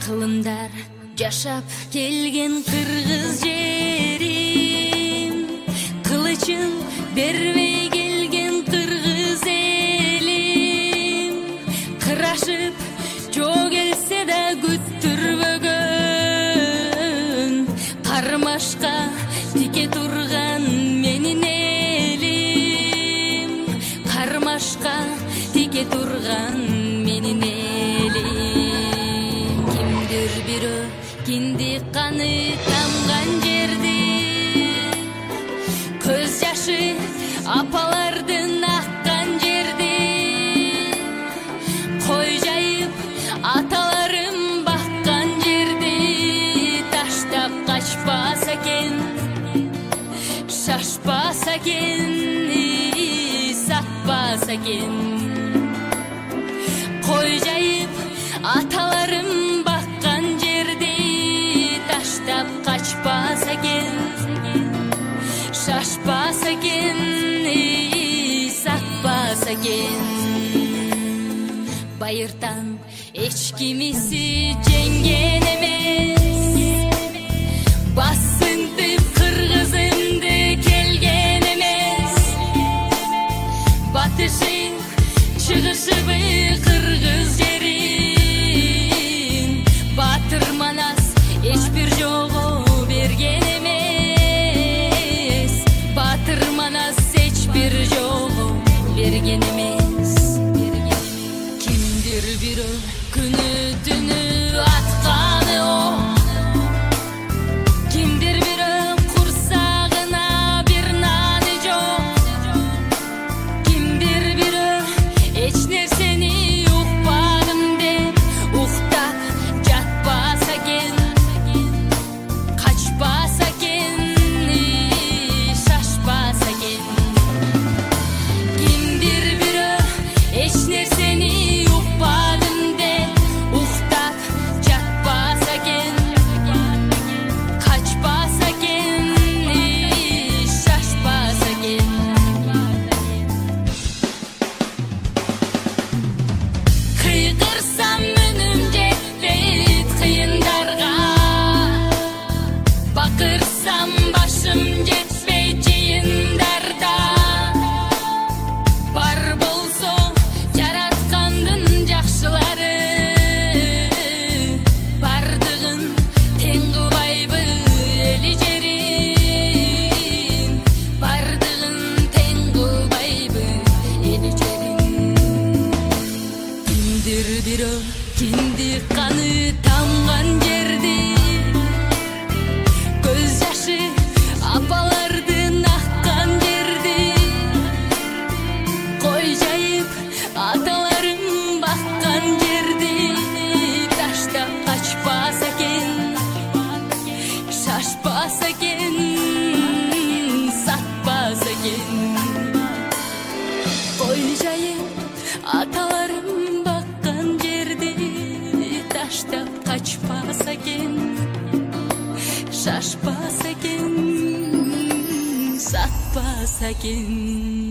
Кылымдар жашап келген кыргыз жерим, кылычын бербей келген кыргыз элим, кырашып жоо келсе да күттүрбөгөн, кармашка тике турган менин элим, кармашка тике турган менин элим. Кимдир бирөө киндик каны тамган жерди, көз жашы апалардын аккан жерди, кой жайып аталарым баккан жерди таштап качпаса экен, шашпаса экен, сатпаса экен. Кой жайып аталарым баккан жерди таштап качпаса экен, шашпаса экен, сатпаса экен. Байыртан эч кимиси жеңген эмес, басынтып кыргызымды келген эмес, батышы чыгышыбы кыргыз жерин, батыр манас эч бир жого берген эмес, батыр манас эч бир жого берген эмес. Кимдир бирөө күнү түнү атканы о, кимдир бирөө курсагына бир наны жок, кимдир бирөө эч нерсени укпадым деп уктап жатпаса экен, качпаса экен, шашпаса экен. Кимдир бирөө эч нерсени укпадым деп уктап жатпаса экен, качпаса экен, шашпаса экен. Кыйгырсам үнүм жетпейт кыйындарга, бакырсам башым жетпейт жыйындарда. Бар болсо жараткандын жакшылары, бардыгын тең кылбайбы эли жерин, бардыгын тең кылбайбы эли жерин. Кимдир бирөө киндик каны тамган жерди, көз жашы апалардын аккан жерди, кой жайып аталарым баккан жерди таштап качпаса экен, шашпаса экен, сатпаса экен. Кой жайып аталарым баккан жерди таштап качпаса экен, шашпаса экен, сатпаса экен.